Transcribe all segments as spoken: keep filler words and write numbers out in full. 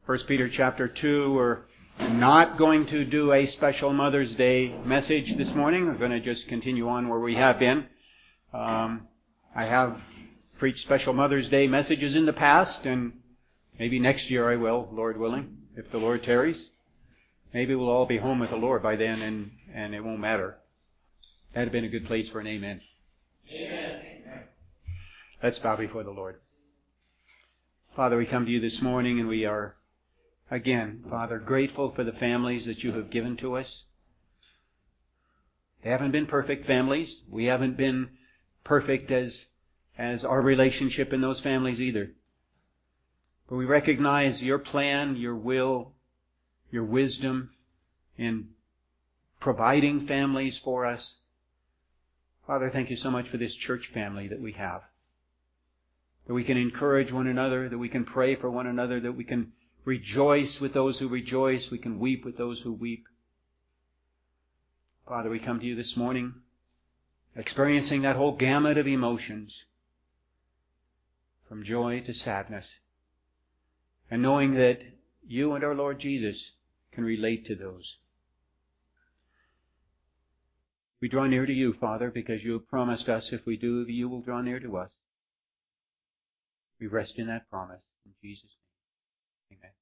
First Peter chapter two. We're not going to do a special Mother's Day message this morning. We're going to just continue on where we have been. Um, I have preached special Mother's Day messages in the past, and maybe next year I will, Lord willing, if the Lord tarries. Maybe we'll all be home with the Lord by then, and, and it won't matter. That'd have been a good place for an amen. Amen. Let's bow before the Lord. Father, we come to you this morning, and we are, again, Father, grateful for the families that you have given to us. They haven't been perfect families. We haven't been perfect as, as our relationship in those families either. But we recognize your plan, your will, your wisdom in providing families for us. Father, thank you so much for this church family that we have. That we can encourage one another, that we can pray for one another, that we can rejoice with those who rejoice, we can weep with those who weep. Father, we come to you this morning experiencing that whole gamut of emotions, from joy to sadness, and knowing that you and our Lord Jesus can relate to those. We draw near to you, Father, because you have promised us if we do, you will draw near to us. We rest in that promise. In Jesus' name, amen.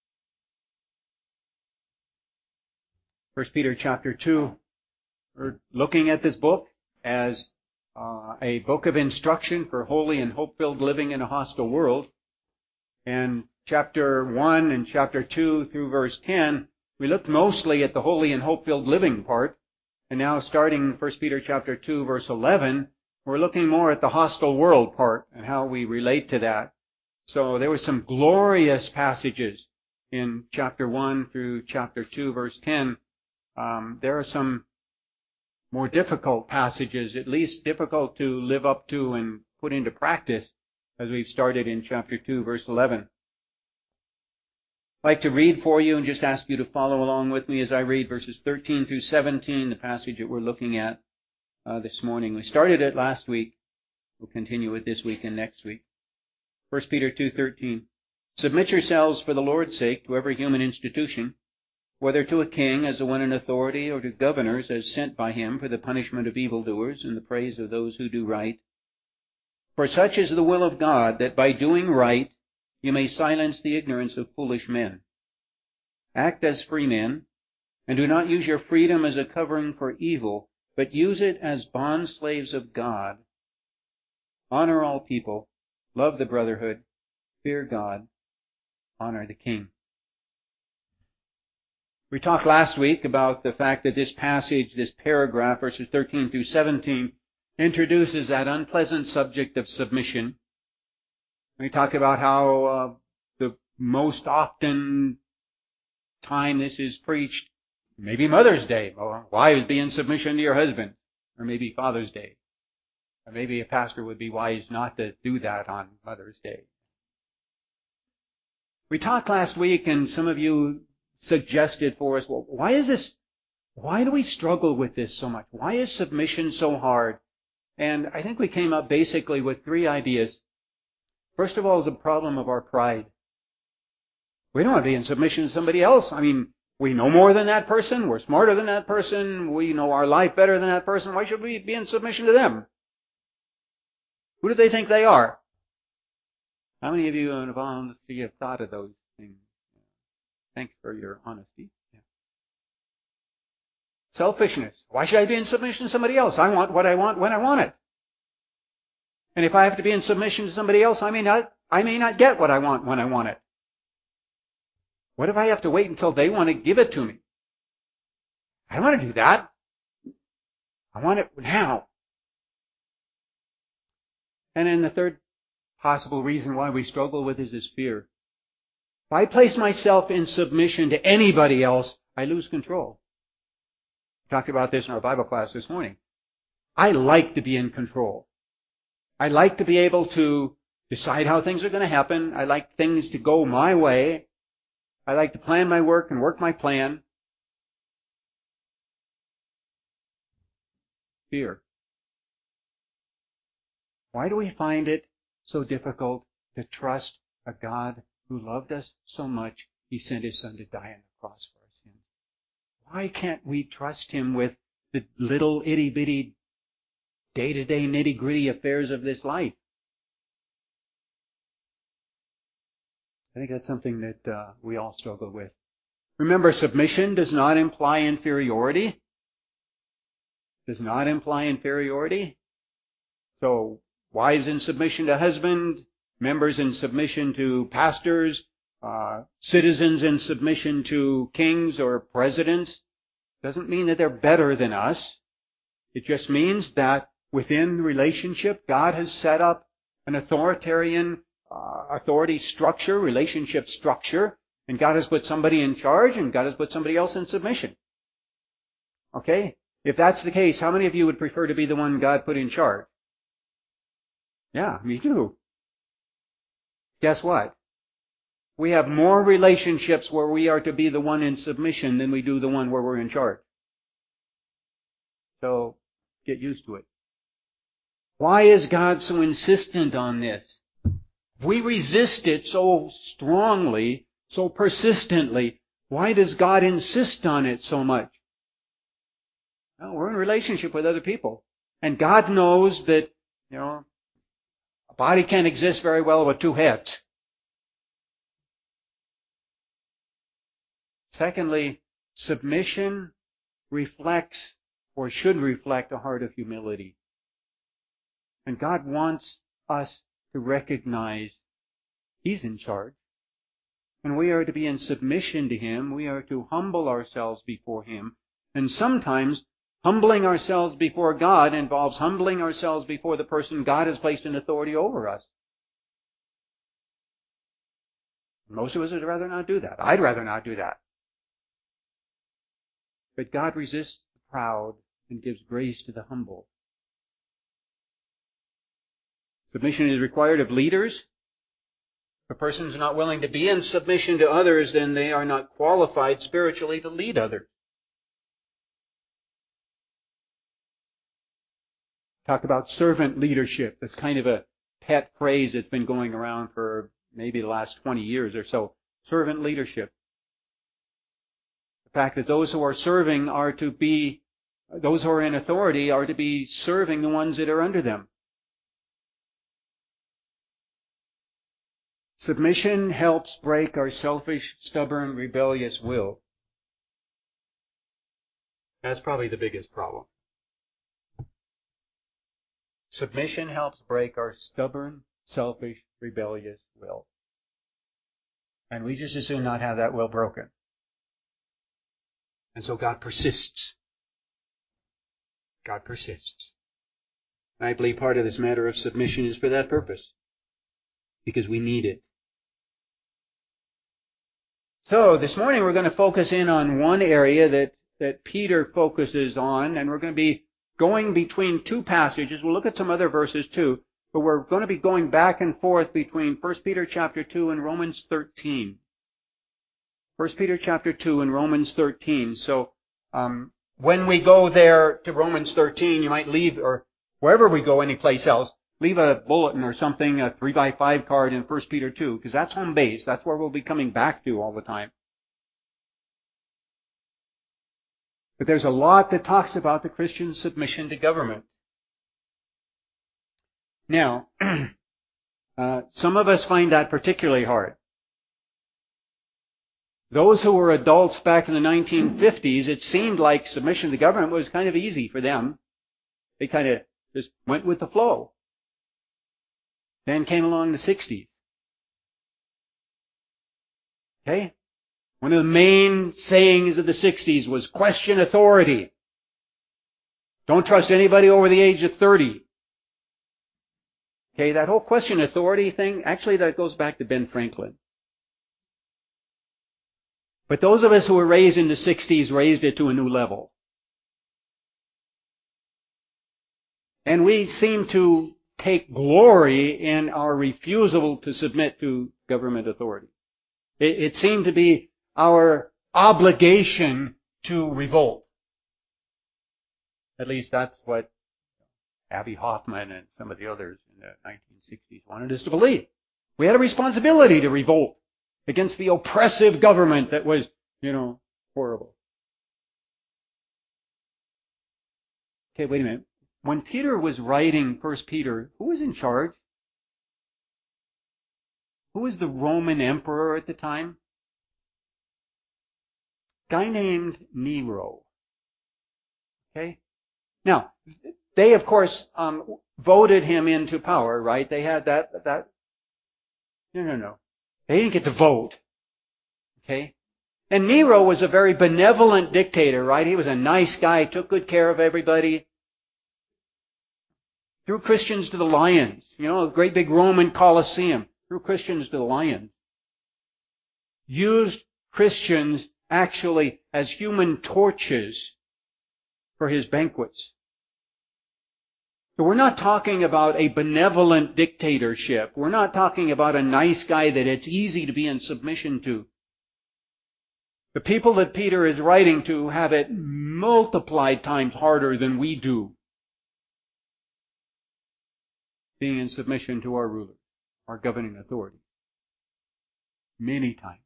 First Peter chapter two, we're looking at this book as uh, a book of instruction for holy and hope-filled living in a hostile world. And chapter one and chapter two through verse ten, we looked mostly at the holy and hope-filled living part. And now starting First Peter chapter two, verse eleven, we're looking more at the hostile world part and how we relate to that. So there were some glorious passages in chapter one through chapter two, verse ten. Um, there are some more difficult passages, at least difficult to live up to and put into practice, as we've started in chapter two, verse eleven. I'd like to read for you and just ask you to follow along with me as I read verses thirteen through seventeen, the passage that we're looking at uh, this morning. We started it last week. We'll continue it this week and next week. First Peter two thirteen. Submit yourselves for the Lord's sake to every human institution, whether to a king as the one in authority, or to governors as sent by him for the punishment of evildoers and the praise of those who do right. For such is the will of God, that by doing right you may silence the ignorance of foolish men. Act as free men, and do not use your freedom as a covering for evil, but use it as bondslaves of God. Honor all people, love the brotherhood, fear God, honor the king. We talked last week about the fact that this passage, this paragraph, verses thirteen through seventeen, introduces that unpleasant subject of submission. We talked about how uh, the most often time this is preached, maybe Mother's Day, or wives be in submission to your husband, or maybe Father's Day. Or maybe a pastor would be wise not to do that on Mother's Day. We talked last week, and some of you suggested for us, well, why is this, why do we struggle with this so much? Why is submission so hard? And I think we came up basically with three ideas. First of all is the problem of our pride. We don't want to be in submission to somebody else. I mean, we know more than that person. We're smarter than that person. We know our life better than that person. Why should we be in submission to them? Who do they think they are? How many of you have honestly have thought of those things? Thanks for your honesty. Yeah. Selfishness. Why should I be in submission to somebody else? I want what I want when I want it. And if I have to be in submission to somebody else, I may not, I may not get what I want when I want it. What if I have to wait until they want to give it to me? I don't want to do that. I want it now. And then the third possible reason why we struggle with is this fear. If I place myself in submission to anybody else, I lose control. We talked about this in our Bible class this morning. I like to be in control. I like to be able to decide how things are going to happen. I like things to go my way. I like to plan my work and work my plan. Fear. Why do we find it so difficult to trust a God who loved us so much He sent His Son to die on the cross for our sins. Why can't we trust Him with the little itty-bitty day-to-day nitty-gritty affairs of this life? I think that's something that uh, we all struggle with. Remember, submission does not imply inferiority. Does not imply inferiority. So, wives in submission to husband, members in submission to pastors, uh, citizens in submission to kings or presidents, doesn't mean that they're better than us. It just means that within the relationship, God has set up an authoritarian uh, authority structure, relationship structure, and God has put somebody in charge, and God has put somebody else in submission. Okay? If that's the case, how many of you would prefer to be the one God put in charge? Yeah, me too. Guess what? We have more relationships where we are to be the one in submission than we do the one where we're in charge. So, get used to it. Why is God so insistent on this? If we resist it so strongly, so persistently, why does God insist on it so much? Well, we're in a relationship with other people. And God knows that, you know, a body can't exist very well with two heads. Secondly, submission reflects or should reflect a heart of humility. And God wants us to recognize He's in charge. And we are to be in submission to Him. We are to humble ourselves before Him. And sometimes humbling ourselves before God involves humbling ourselves before the person God has placed in authority over us. Most of us would rather not do that. I'd rather not do that. But God resists the proud and gives grace to the humble. Submission is required of leaders. If a person is not willing to be in submission to others, then they are not qualified spiritually to lead others. Talk about servant leadership. That's kind of a pet phrase that's been going around for maybe the last twenty years or so. Servant leadership. The fact that those who are serving are to be, those who are in authority are to be serving the ones that are under them. Submission helps break our selfish, stubborn, rebellious will. That's probably the biggest problem. Submission helps break our stubborn, selfish, rebellious will. And we just as soon not have that will broken. And so God persists. God persists. I believe part of this matter of submission is for that purpose. Because we need it. So, this morning we're going to focus in on one area that, that Peter focuses on, and we're going to be going between two passages. We'll look at some other verses too, but we're going to be going back and forth between First Peter chapter two and Romans thirteen. First Peter chapter two and Romans thirteen. So, um, when we go there to Romans thirteen, you might leave, or wherever we go, any place else, leave a bulletin or something, a three by five card in First Peter two, because that's home base. That's where we'll be coming back to all the time. But there's a lot that talks about the Christian submission to government. Now, uh, some of us find that particularly hard. Those who were adults back in the nineteen fifties, it seemed like submission to government was kind of easy for them. They kind of just went with the flow. Then came along the sixties. Okay? One of the main sayings of the sixties was question authority. Don't trust anybody over the age of thirty. Okay, that whole question authority thing, actually that goes back to Ben Franklin. But those of us who were raised in the sixties raised it to a new level. And we seem to take glory in our refusal to submit to government authority. It, it seemed to be our obligation to revolt. At least that's what Abbie Hoffman and some of the others in the nineteen sixties wanted us to believe. We had a responsibility to revolt against the oppressive government that was, you know, horrible. Okay, wait a minute. When Peter was writing First Peter, who was in charge? Who was the Roman emperor at the time? A guy named Nero. Okay? Now, they of course um, voted him into power, right? They had that, that, no, no, no. They didn't get to vote. Okay? And Nero was a very benevolent dictator, right? He was a nice guy, took good care of everybody. Threw Christians to the lions. You know, a great big Roman Colosseum. Threw Christians to the lions. Used Christians actually as human torches for his banquets. So we're not talking about a benevolent dictatorship. We're not talking about a nice guy that it's easy to be in submission to. The people that Peter is writing to have it multiplied times harder than we do, being in submission to our rulers, our governing authority. Many times.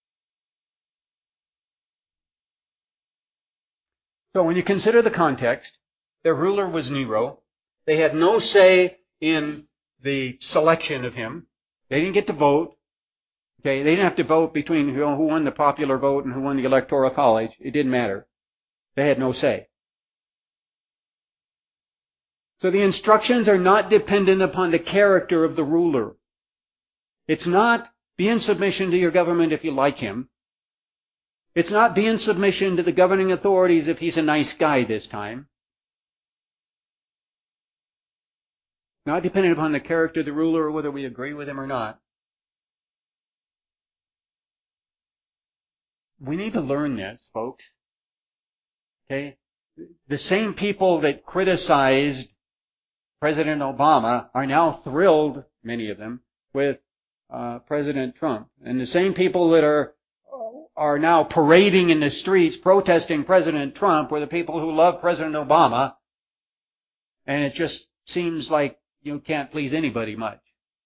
So when you consider the context, their ruler was Nero. They had no say in the selection of him. They didn't get to vote. Okay, they didn't have to vote between who won the popular vote and who won the electoral college. It didn't matter. They had no say. So the instructions are not dependent upon the character of the ruler. It's not be in submission to your government if you like him. It's not be in submission to the governing authorities if he's a nice guy this time. Not dependent upon the character of the ruler or whether we agree with him or not. We need to learn this, folks. Okay? The same people that criticized President Obama are now thrilled, many of them, with uh, President Trump. And the same people that are are now parading in the streets protesting President Trump were the people who love President Obama. And it just seems like you can't please anybody much.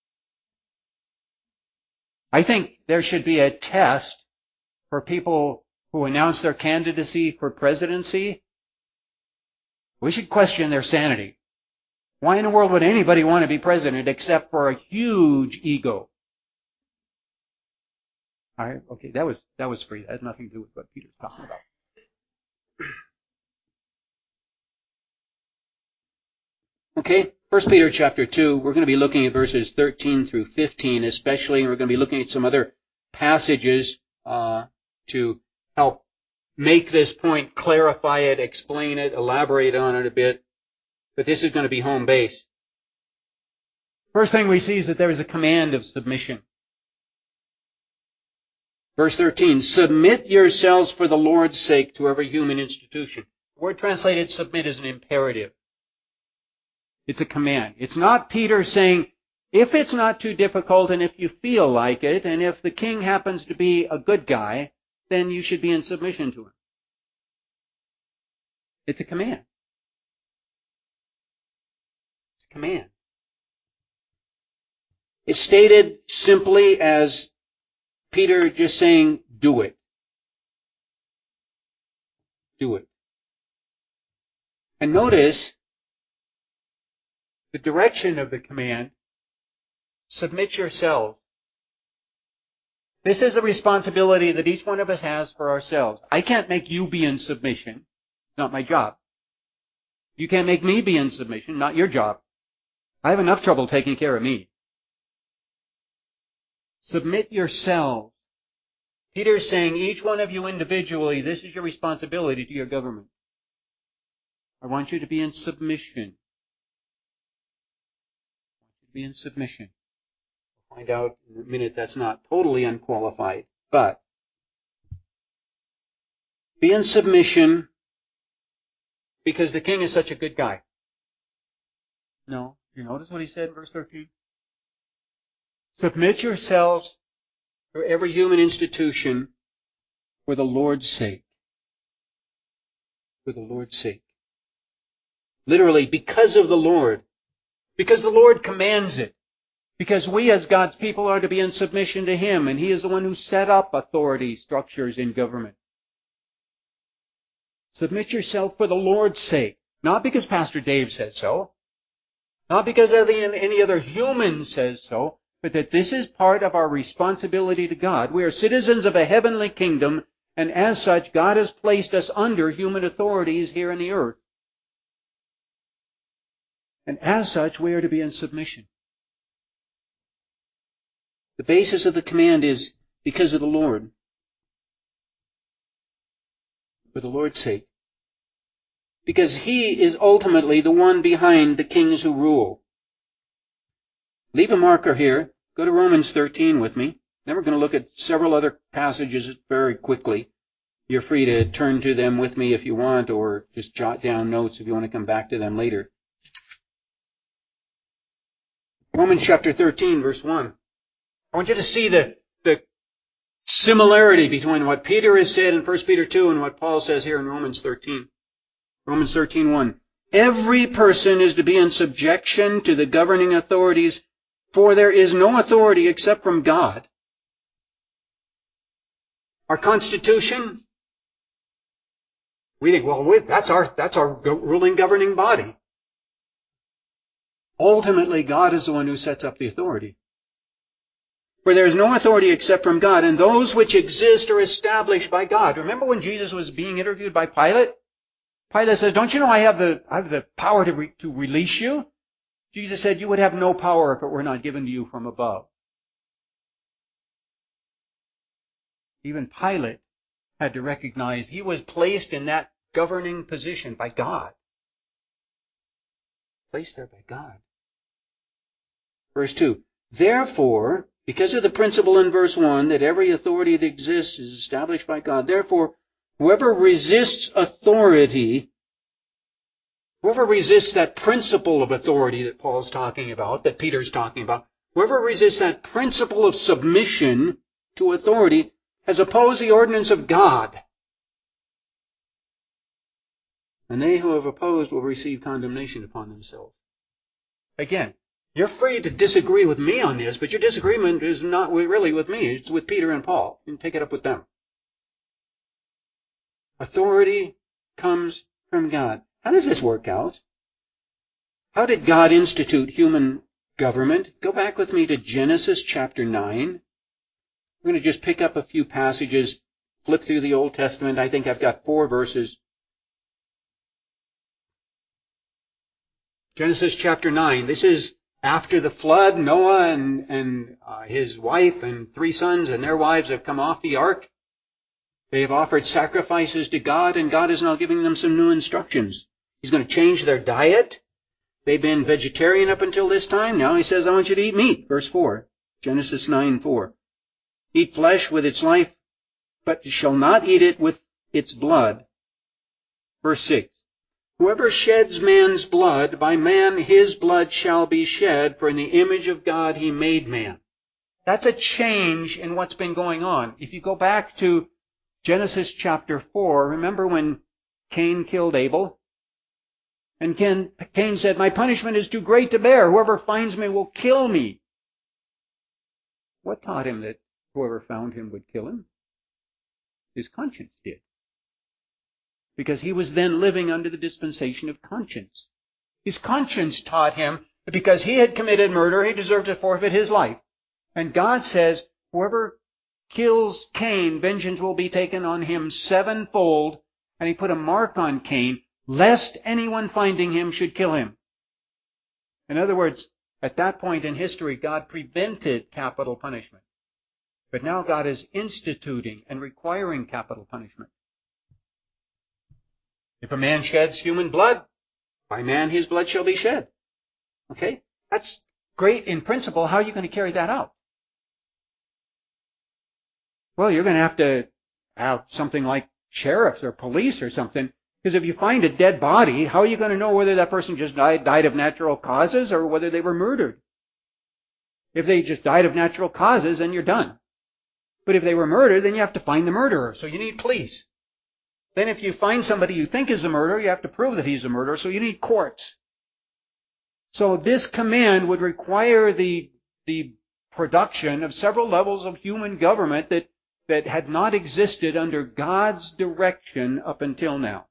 I think there should be a test for people who announce their candidacy for presidency. We should question their sanity. Why in the world would anybody want to be president except for a huge ego? All right, okay, that was that was free. That has nothing to do with what Peter's talking about. Okay, First Peter chapter two, we're going to be looking at verses thirteen through fifteen especially, and we're going to be looking at some other passages uh, to help make this point, clarify it, explain it, elaborate on it a bit. But this is going to be home base. First thing we see is that there is a command of submission. Verse thirteen, submit yourselves for the Lord's sake to every human institution. The word translated submit is an imperative. It's a command. It's not Peter saying, if it's not too difficult and if you feel like it, and if the king happens to be a good guy, then you should be in submission to him. It's a command. It's a command. It's stated simply as Peter just saying, do it. Do it. And notice the direction of the command, submit yourselves. This is a responsibility that each one of us has for ourselves. I can't make you be in submission. It's not my job. You can't make me be in submission. Not your job. I have enough trouble taking care of me. Submit yourselves. Peter's saying, each one of you individually, this is your responsibility to your government. I want you to be in submission. I want you to be in submission. We'll find out in a minute that's not totally unqualified, but be in submission because the king is such a good guy. No. You notice what he said in verse thirteen? Submit yourselves to every human institution for the Lord's sake. For the Lord's sake. Literally, because of the Lord. Because the Lord commands it. Because we as God's people are to be in submission to Him, and He is the one who set up authority structures in government. Submit yourself for the Lord's sake. Not because Pastor Dave says so. Not because any other human says so. But that this is part of our responsibility to God. We are citizens of a heavenly kingdom, and as such, God has placed us under human authorities here on the earth. And as such, we are to be in submission. The basis of the command is because of the Lord. For the Lord's sake. Because He is ultimately the one behind the kings who rule. Leave a marker here. Go to Romans thirteen with me. Then we're going to look at several other passages very quickly. You're free to turn to them with me if you want, or just jot down notes if you want to come back to them later. Romans chapter thirteen, verse one. I want you to see the, the similarity between what Peter has said in First Peter two and what Paul says here in Romans thirteen. Romans thirteen, one. Every person is to be in subjection to the governing authorities, for there is no authority except from God. Our Constitution, we think, well, that's our, that's our ruling governing body. Ultimately, God is the one who sets up the authority. For there is no authority except from God, and those which exist are established by God. Remember when Jesus was being interviewed by Pilate? Pilate says, don't you know I have the, I have the power to, re, to release you? Jesus said, you would have no power if it were not given to you from above. Even Pilate had to recognize he was placed in that governing position by God. Placed there by God. Verse two. Therefore, because of the principle in verse one that every authority that exists is established by God, therefore, whoever resists authority, whoever resists that principle of authority that Paul's talking about, that Peter's talking about, whoever resists that principle of submission to authority has opposed the ordinance of God. And they who have opposed will receive condemnation upon themselves. Again, you're free to disagree with me on this, but your disagreement is not really with me. It's with Peter and Paul. You can take it up with them. Authority comes from God. How does this work out? How did God institute human government? Go back with me to Genesis chapter nine. I'm going to just pick up a few passages, flip through the Old Testament. I think I've got four verses. Genesis chapter nine. This is after the flood. Noah and, and uh, his wife and three sons and their wives have come off the ark. They have offered sacrifices to God, and God is now giving them some new instructions. He's going to change their diet. They've been vegetarian up until this time. Now He says, I want you to eat meat. Verse four. Genesis nine, four. Eat flesh with its life, but shall not eat it with its blood. Verse six. Whoever sheds man's blood, by man his blood shall be shed, for in the image of God He made man. That's a change in what's been going on. If you go back to Genesis chapter four, remember when Cain killed Abel? And Cain, Cain said, my punishment is too great to bear. Whoever finds me will kill me. What taught him that whoever found him would kill him? His conscience did. Because he was then living under the dispensation of conscience. His conscience taught him that because he had committed murder, he deserved to forfeit his life. And God says, whoever kills Cain, vengeance will be taken on him sevenfold. And He put a mark on Cain, lest anyone finding him should kill him. In other words, at that point in history, God prevented capital punishment. But now God is instituting and requiring capital punishment. If a man sheds human blood, by man his blood shall be shed. Okay? That's great in principle. How are you going to carry that out? Well, you're going to have to have something like sheriffs or police or something. Because if you find a dead body, how are you going to know whether that person just died, died of natural causes or whether they were murdered? If they just died of natural causes, then you're done. But if they were murdered, then you have to find the murderer. So you need police. Then if you find somebody you think is the murderer, you have to prove that he's a murderer, so you need courts. So this command would require the the production of several levels of human government that, that had not existed under God's direction up until now.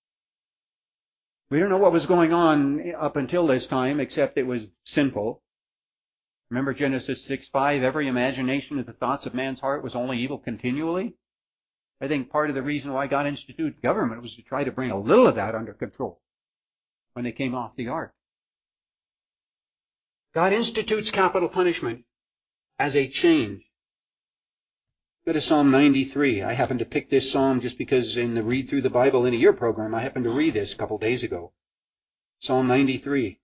We don't know what was going on up until this time, except it was sinful. Remember Genesis six five, every imagination of the thoughts of man's heart was only evil continually? I think part of the reason why God instituted government was to try to bring a little of that under control when they came off the ark. God institutes capital punishment as a change. Go to Psalm ninety-three. I happened to pick this psalm just because in the Read Through the Bible in a Year program, I happened to read this a couple days ago. Psalm ninety-three.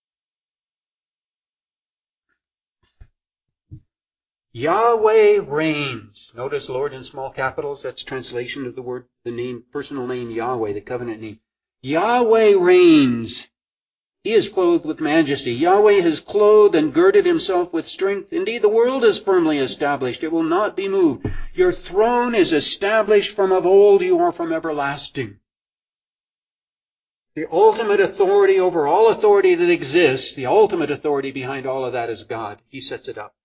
Yahweh reigns. Notice Lord in small capitals. That's translation of the word, the name, personal name Yahweh, the covenant name. Yahweh reigns. He is clothed with majesty. Yahweh has clothed and girded himself with strength. Indeed, the world is firmly established. It will not be moved. Your throne is established from of old. You are from everlasting. The ultimate authority over all authority that exists, the ultimate authority behind all of that is God. He sets it up.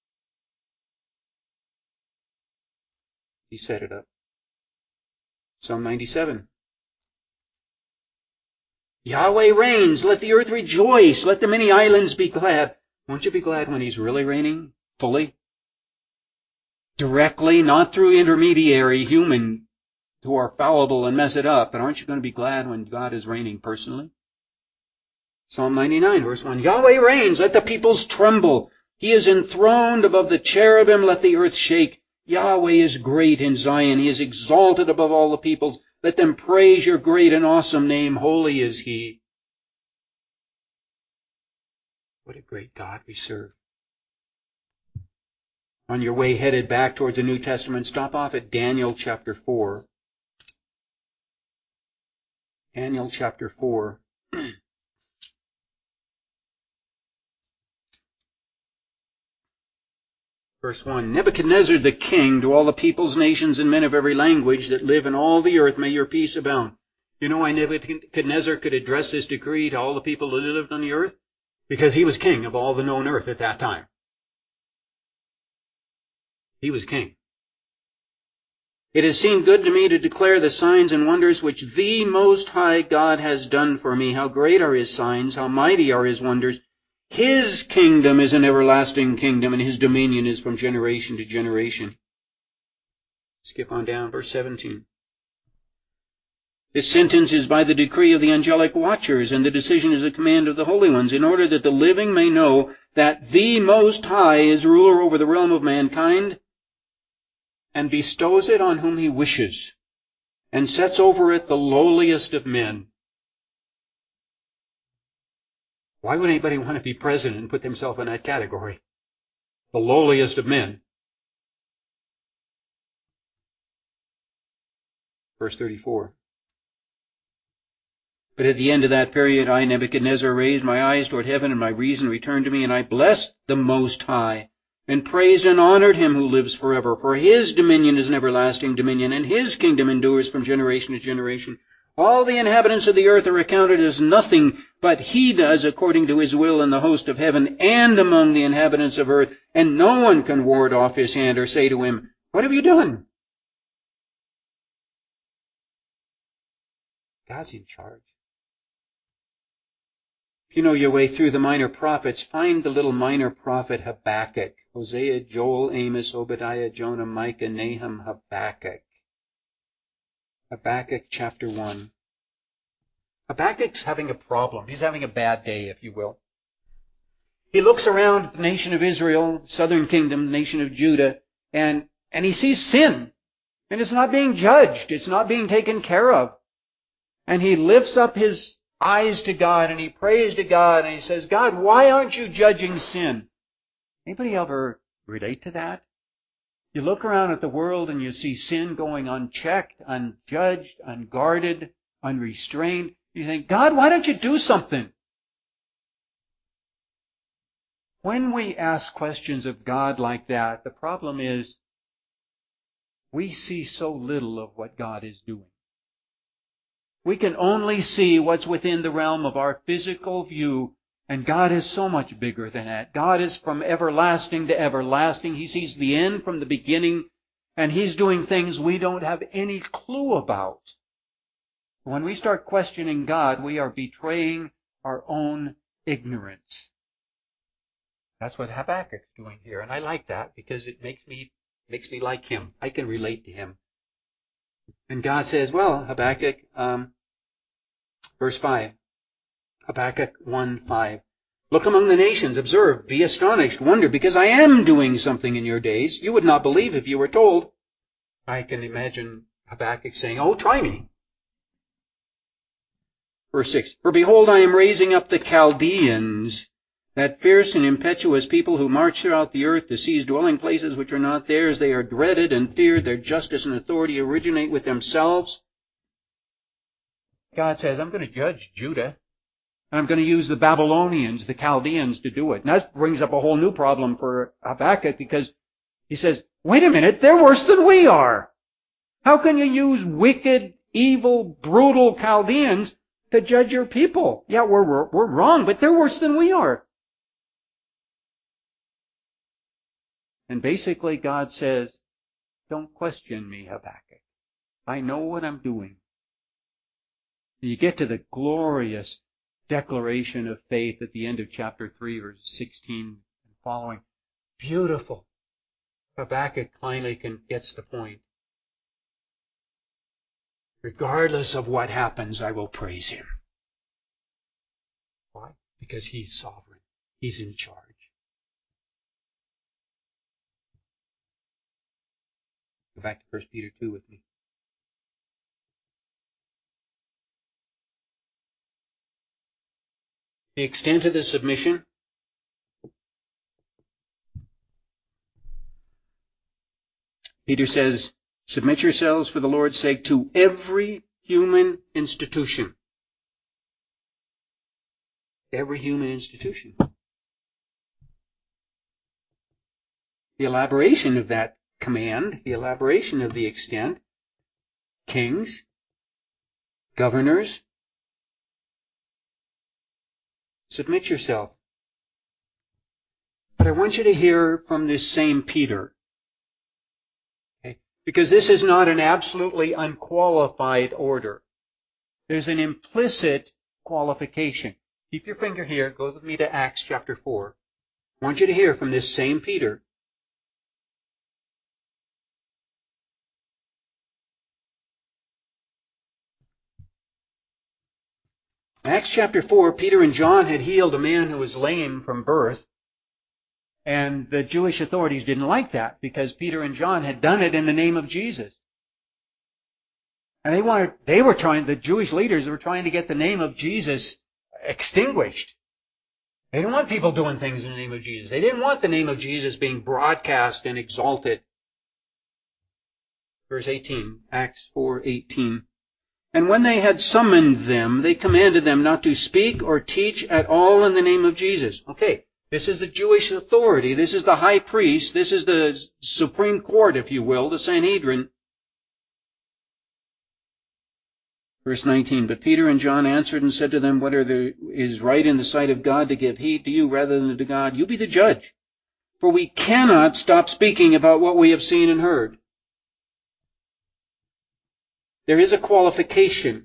He set it up. Psalm ninety-seven. Yahweh reigns. Let the earth rejoice. Let the many islands be glad. Won't you be glad when He's really reigning? Fully? Directly, not through intermediary human who are fallible and mess it up. But aren't you going to be glad when God is reigning personally? Psalm ninety-nine, verse one. Yahweh reigns. Let the peoples tremble. He is enthroned above the cherubim. Let the earth shake. Yahweh is great in Zion. He is exalted above all the peoples. Let them praise your great and awesome name. Holy is He. What a great God we serve. On your way headed back towards the New Testament, stop off at Daniel chapter four. Daniel chapter four. Verse one, Nebuchadnezzar the king, to all the peoples, nations, and men of every language that live in all the earth, may your peace abound. You know why Nebuchadnezzar could address this decree to all the people that lived on the earth? Because he was king of all the known earth at that time. He was king. It has seemed good to me to declare the signs and wonders which the Most High God has done for me. How great are His signs, how mighty are His wonders. His kingdom is an everlasting kingdom, and His dominion is from generation to generation. Skip on down, verse seventeen. This sentence is by the decree of the angelic watchers, and the decision is the command of the holy ones, in order that the living may know that the Most High is ruler over the realm of mankind, and bestows it on whom He wishes, and sets over it the lowliest of men. Why would anybody want to be president and put themselves in that category? The lowliest of men. Verse thirty-four. But at the end of that period, I, Nebuchadnezzar, raised my eyes toward heaven, and my reason returned to me, and I blessed the Most High, and praised and honored Him who lives forever. For His dominion is an everlasting dominion, and His kingdom endures from generation to generation. All the inhabitants of the earth are accounted as nothing, but He does according to His will in the host of heaven and among the inhabitants of earth, and no one can ward off His hand or say to Him, what have you done? God's in charge. If you know your way through the minor prophets, find the little minor prophet Habakkuk. Hosea, Joel, Amos, Obadiah, Jonah, Micah, Nahum, Habakkuk. Habakkuk chapter one. Habakkuk's having a problem. He's having a bad day, if you will. He looks around the nation of Israel, southern kingdom, nation of Judah, and, and he sees sin. And it's not being judged. It's not being taken care of. And he lifts up his eyes to God, and he prays to God, and he says, God, why aren't you judging sin? Anybody ever relate to that? You look around at the world and you see sin going unchecked, unjudged, unguarded, unrestrained. You think, God, why don't you do something? When we ask questions of God like that, the problem is we see so little of what God is doing. We can only see what's within the realm of our physical view, And God is so much bigger than that. God is from everlasting to everlasting. He sees the end from the beginning, and He's doing things we don't have any clue about. When we start questioning God, we are betraying our own ignorance. That's what Habakkuk's doing here, and I like that because it makes me makes me like him. I can relate to him. And God says, well, Habakkuk, um, verse five, Habakkuk one five. Look among the nations, observe, be astonished, wonder, because I am doing something in your days. You would not believe if you were told. I can imagine Habakkuk saying, oh, try me. Verse six, for behold, I am raising up the Chaldeans, that fierce and impetuous people who march throughout the earth to seize dwelling places which are not theirs. They are dreaded and feared. Their justice and authority originate with themselves. God says, I'm going to judge Judah. And I'm going to use the Babylonians, the Chaldeans, to do it. And that brings up a whole new problem for Habakkuk because he says, wait a minute, they're worse than we are. How can you use wicked, evil, brutal Chaldeans to judge your people? Yeah, we're, we're, we're wrong, but they're worse than we are. And basically God says, don't question me, Habakkuk. I know what I'm doing. You get to the glorious declaration of faith at the end of chapter three, verse sixteen and following. Beautiful. Habakkuk finally can, gets the point. Regardless of what happens, I will praise Him. Why? Because He's sovereign. He's in charge. Go back to First Peter two with me. The extent of the submission. Peter says, submit yourselves for the Lord's sake to every human institution. Every human institution. The elaboration of that command, the elaboration of the extent, kings, governors, submit yourself. But I want you to hear from this same Peter. Okay? Because this is not an absolutely unqualified order. There's an implicit qualification. Keep your finger here. Go with me to Acts chapter four. I want you to hear from this same Peter. Acts chapter four, Peter and John had healed a man who was lame from birth. And the Jewish authorities didn't like that because Peter and John had done it in the name of Jesus. And they wanted, they were trying, the Jewish leaders were trying to get the name of Jesus extinguished. They didn't want people doing things in the name of Jesus. They didn't want the name of Jesus being broadcast and exalted. Verse eighteen, Acts four eighteen. And when they had summoned them, they commanded them not to speak or teach at all in the name of Jesus. Okay, this is the Jewish authority. This is the high priest. This is the Supreme Court, if you will, the Sanhedrin. Verse nineteen, but Peter and John answered and said to them, whether there is right in the sight of God to give heed to you rather than to God, you be the judge. For we cannot stop speaking about what we have seen and heard. There is a qualification.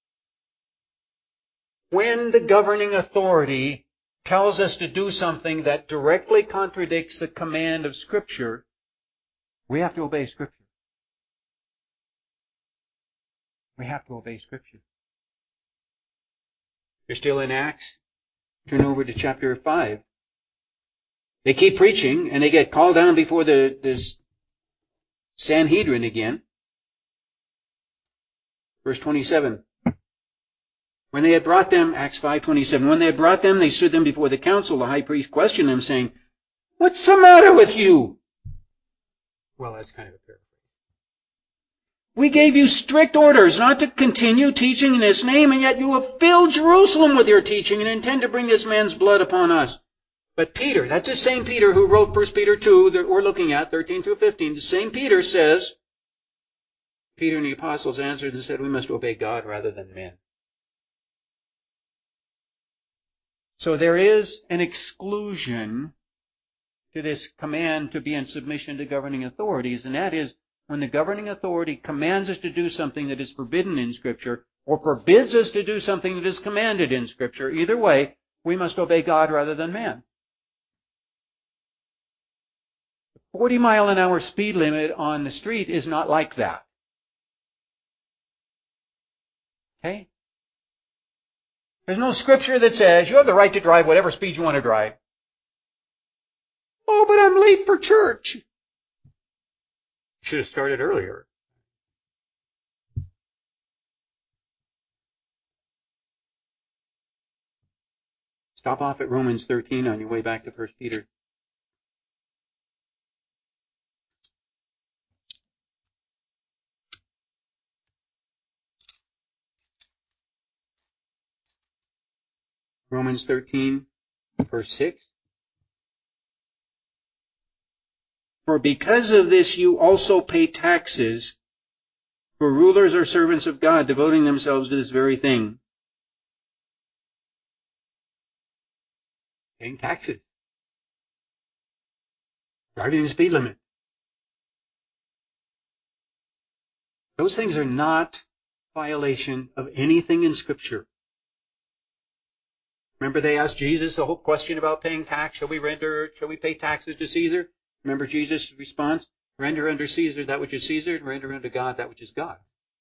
When the governing authority tells us to do something that directly contradicts the command of Scripture, we have to obey Scripture. We have to obey Scripture. You're still in Acts? Turn over to chapter five. They keep preaching, and they get called down before the, the Sanhedrin again. Verse twenty-seven. When they had brought them, Acts five twenty-seven, when they had brought them, they stood them before the council. The high priest questioned them, saying, what's the matter with you? Well, that's kind of a paraphrase. We gave you strict orders not to continue teaching in His name, and yet you have filled Jerusalem with your teaching and intend to bring this man's blood upon us. But Peter, that's the same Peter who wrote First Peter two that we're looking at, thirteen through fifteen. The same Peter says, Peter and the apostles answered and said, we must obey God rather than men. So there is an exclusion to this command to be in submission to governing authorities, and that is when the governing authority commands us to do something that is forbidden in Scripture, or forbids us to do something that is commanded in Scripture. Either way, we must obey God rather than man. The forty mile an hour speed limit on the street is not like that. Okay? There's no Scripture that says you have the right to drive whatever speed you want to drive. Oh, but I'm late for church. Should have started earlier. Stop off at Romans thirteen on your way back to First Peter. Romans thirteen, verse six. For because of this you also pay taxes, for rulers are servants of God, devoting themselves to this very thing. Paying taxes. Driving the speed limit. Those things are not violation of anything in Scripture. Remember they asked Jesus the whole question about paying tax. Shall we render, shall we pay taxes to Caesar? Remember Jesus' response? Render unto Caesar that which is Caesar, and render unto God that which is God.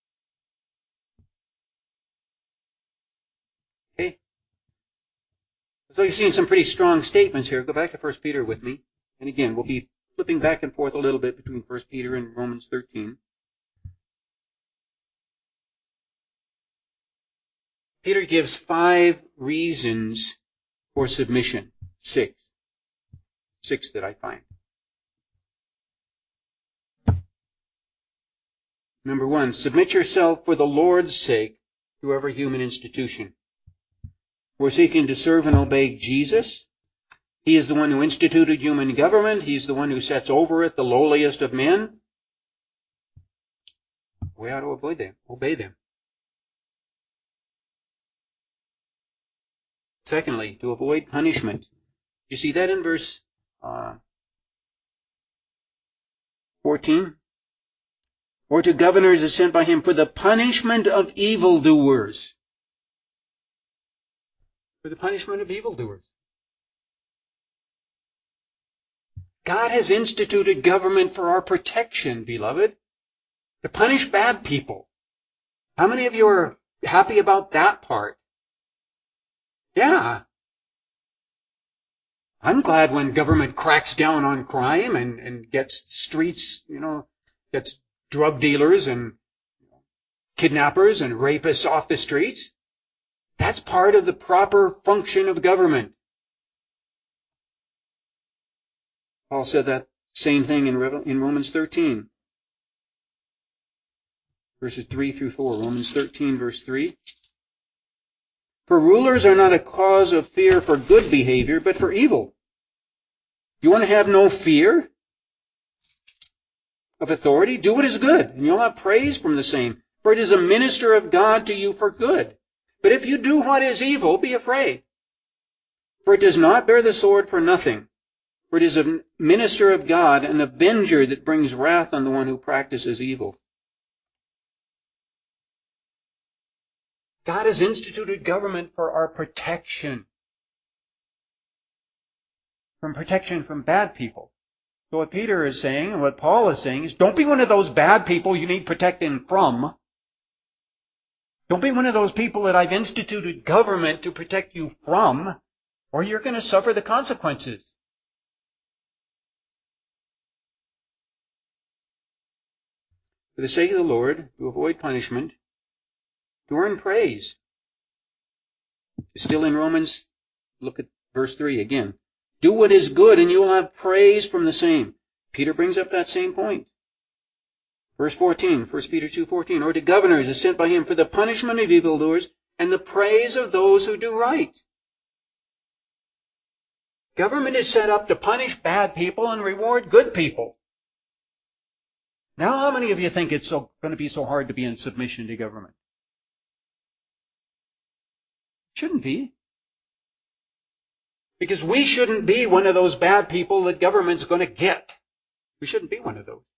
Okay? So you're seeing some pretty strong statements here. Go back to First Peter with me. And again, we'll be flipping back and forth a little bit between First Peter and Romans thirteen. Peter gives five reasons for submission. Six. Six that I find. Number one, submit yourself for the Lord's sake to every human institution. We're seeking to serve and obey Jesus. He is the one who instituted human government. He's the one who sets over it the lowliest of men. We ought to obey them. Obey them. Secondly, to avoid punishment. You see that in verse uh, fourteen? Or to governors as sent by him for the punishment of evildoers. For the punishment of evildoers. God has instituted government for our protection, beloved. To punish bad people. How many of you are happy about that part? Yeah. I'm glad when government cracks down on crime and, and gets streets, you know, gets drug dealers and kidnappers and rapists off the streets. That's part of the proper function of government. Paul said that same thing in, in Romans thirteen. Verses three through four. Romans thirteen, verse three. For rulers are not a cause of fear for good behavior, but for evil. You want to have no fear of authority? Do what is good, and you'll have praise from the same. For it is a minister of God to you for good. But if you do what is evil, be afraid. For it does not bear the sword for nothing. For it is a minister of God, an avenger that brings wrath on the one who practices evil. God has instituted government for our protection. From protection from bad people. So what Peter is saying, and what Paul is saying, is don't be one of those bad people you need protecting from. Don't be one of those people that I've instituted government to protect you from, or you're going to suffer the consequences. For the sake of the Lord, to avoid punishment, to earn praise. Still in Romans, look at verse three again. Do what is good and you will have praise from the same. Peter brings up that same point. Verse fourteen, First Peter two fourteen, or to governors as sent by him for the punishment of evildoers and the praise of those who do right. Government is set up to punish bad people and reward good people. Now, how many of you think it's so, going to be so hard to be in submission to government? It shouldn't be. Because we shouldn't be one of those bad people that government's going to get. We shouldn't be one of those.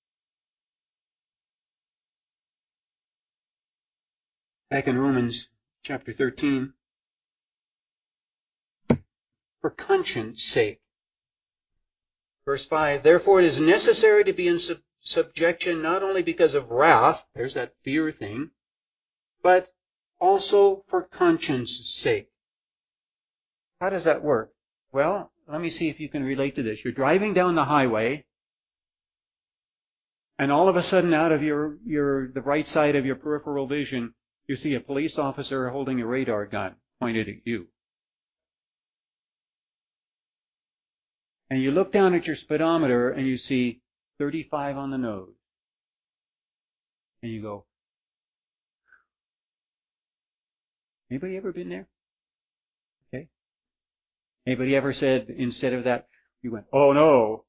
Back in Romans chapter thirteen. For conscience sake. Verse five, therefore it is necessary to be in sub- subjection not only because of wrath, there's that fear thing, but also for conscience sake. How does that work? Well, let me see if you can relate to this. You're driving down the highway, and all of a sudden out of your, your the right side of your peripheral vision, you see a police officer holding a radar gun pointed at you. And you look down at your speedometer and you see thirty-five on the nose. And you go, anybody ever been there? Okay. Anybody ever said, instead of that, you went, oh no.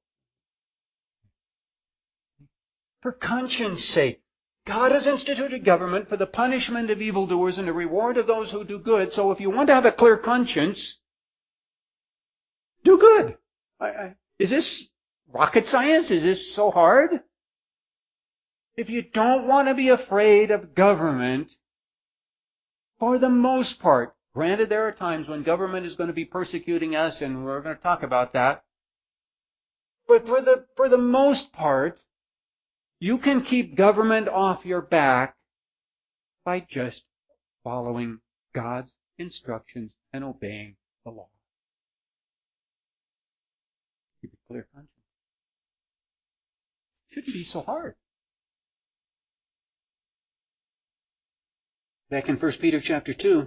For conscience sake, God has instituted government for the punishment of evildoers and the reward of those who do good. So if you want to have a clear conscience, do good. I, I, is this rocket science? Is this so hard? If you don't want to be afraid of government, for the most part, granted there are times when government is going to be persecuting us, and we're going to talk about that, but for the, for the most part, you can keep government off your back by just following God's instructions and obeying the law. Keep a clear conscience. Shouldn't be so hard. Back in First Peter chapter two.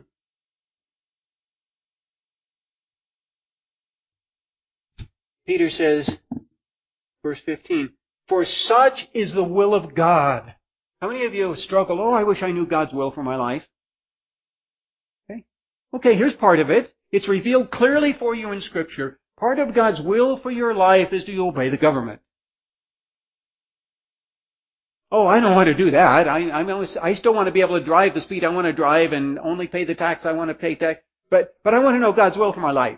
Peter says, verse fifteen, for such is the will of God. How many of you have struggled, oh, I wish I knew God's will for my life? Okay, okay, here's part of it. It's revealed clearly for you in Scripture. Part of God's will for your life is to obey the government. Oh, I don't want to do that. I, I'm always, I still want to be able to drive the speed I want to drive and only pay the tax I want to pay tax. But, but I want to know God's will for my life.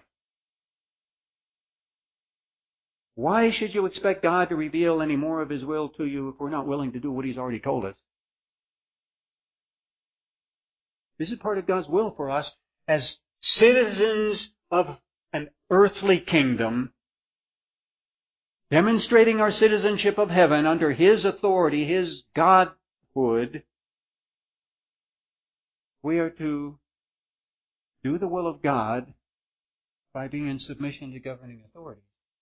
Why should you expect God to reveal any more of His will to you if we're not willing to do what He's already told us? This is part of God's will for us as citizens of an earthly kingdom, demonstrating our citizenship of heaven under His authority, His Godhood. We are to do the will of God by being in submission to governing authority.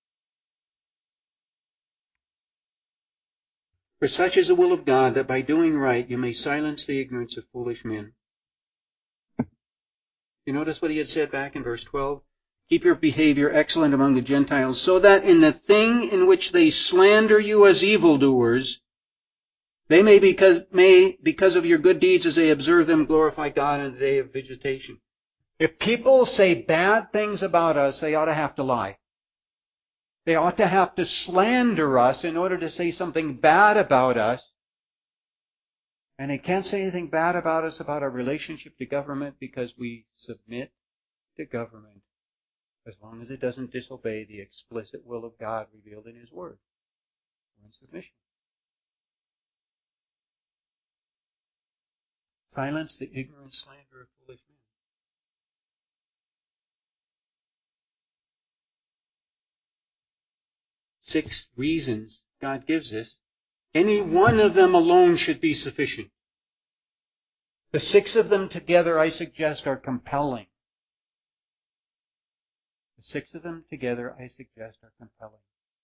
For such is the will of God, that by doing right you may silence the ignorance of foolish men. You notice what he had said back in verse twelve? Keep your behavior excellent among the Gentiles, so that in the thing in which they slander you as evildoers, they may because, may, because of your good deeds as they observe them, glorify God in the day of visitation. If people say bad things about us, they ought to have to lie. They ought to have to slander us in order to say something bad about us. And they can't say anything bad about us, about our relationship to government, because we submit to government as long as it doesn't disobey the explicit will of God revealed in His Word. We're in submission. Silence the ignorant slander of foolish men. Six reasons God gives us. Any one of them alone should be sufficient. The six of them together, I suggest, are compelling. The six of them together, I suggest, are compelling.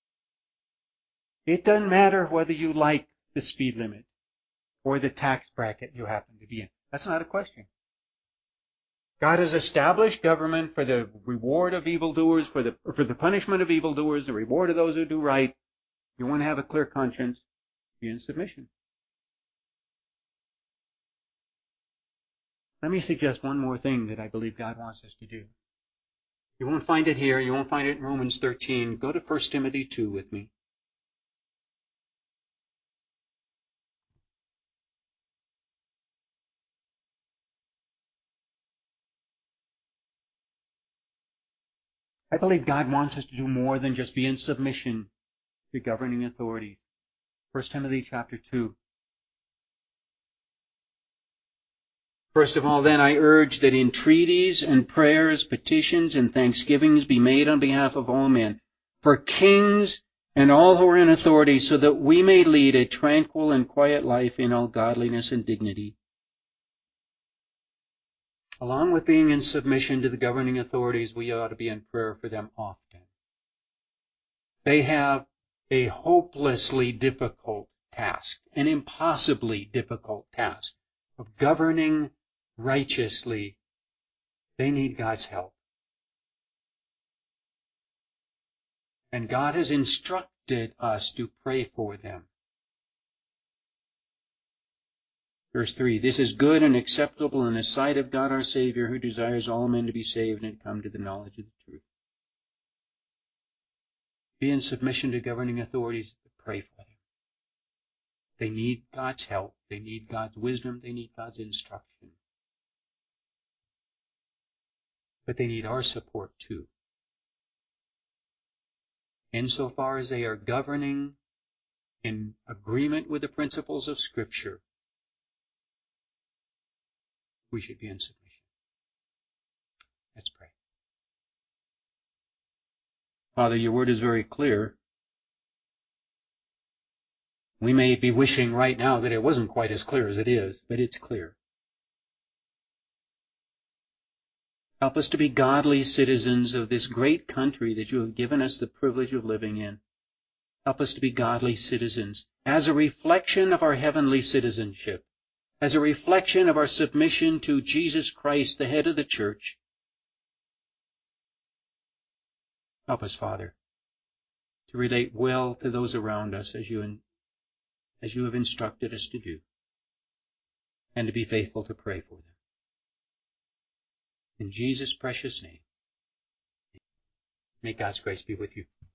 It doesn't matter whether you like the speed limit or the tax bracket you happen to be in. That's not a question. God has established government for the reward of evildoers, for the, for the punishment of evildoers, the reward of those who do right. You want to have a clear conscience, be in submission. Let me suggest one more thing that I believe God wants us to do. You won't find it here. You won't find it in Romans thirteen. Go to First Timothy two with me. I believe God wants us to do more than just be in submission to governing authorities. First Timothy chapter two. First of all, then, I urge that entreaties and prayers, petitions and thanksgivings be made on behalf of all men, for kings and all who are in authority, so that we may lead a tranquil and quiet life in all godliness and dignity. Along with being in submission to the governing authorities, we ought to be in prayer for them often. They have a hopelessly difficult task, an impossibly difficult task of governing righteously. They need God's help. And God has instructed us to pray for them. Verse three, this is good and acceptable in the sight of God our Savior, who desires all men to be saved and come to the knowledge of the truth. Be in submission to governing authorities, pray for them. They need God's help. They need God's wisdom. They need God's instruction. But they need our support too. Insofar as they are governing in agreement with the principles of Scripture, we should be in submission. Let's pray. Father, your word is very clear. We may be wishing right now that it wasn't quite as clear as it is, but it's clear. Help us to be godly citizens of this great country that you have given us the privilege of living in. Help us to be godly citizens as a reflection of our heavenly citizenship, as a reflection of our submission to Jesus Christ, the head of the church. Help us, Father, to relate well to those around us as you, as you have instructed us to do, and to be faithful to pray for them. In Jesus' precious name, may God's grace be with you.